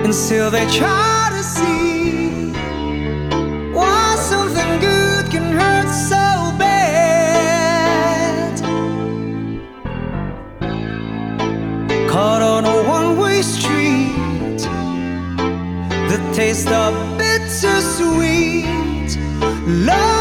and still they try to see why something good can hurt so bad. Caught on a one-way street, the taste of bittersweet love.